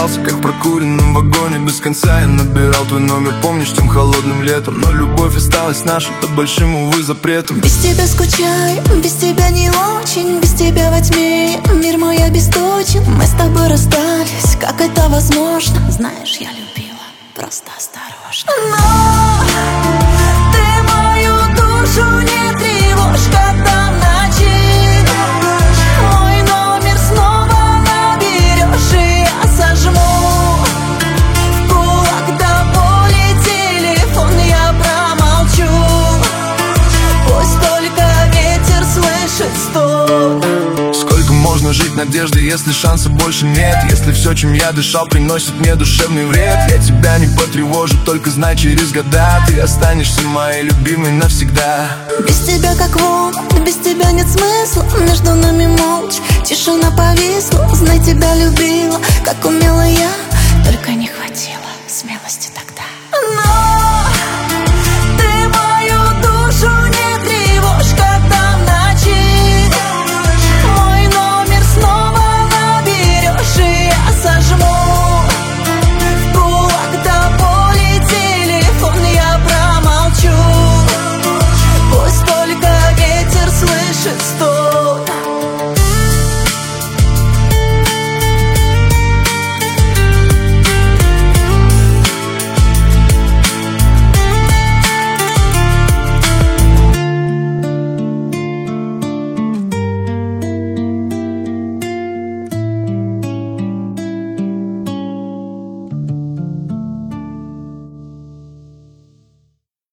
остался, как в прокуренном вагоне. Без конца я набирал твой номер, помнишь, тем холодным летом. Но любовь осталась наша под большим, увы, запретом. Без тебя скучаю, без тебя не очень. Без тебя во тьме мир мой обесточен. Мы с тобой расстались, как это возможно? Знаешь, я любила, просто осторожно. Но ты мою душу не тревожь, когда в ночи мой номер снова наберешь, и я сожму в кулак до боли телефон, я промолчу. Пусть только ветер слышит стон. Сколько можно жить надеждой, если шанса больше нет? Если все, чем я дышал, приносит мне душевный вред? Я тебя не потревожу, только знай, через года ты останешься моей любимой навсегда. Без тебя как волн, без тебя нет смысла. Между нами молча, тишина повисла. Знай, тебя любила, как умела я, только не хватило смелости.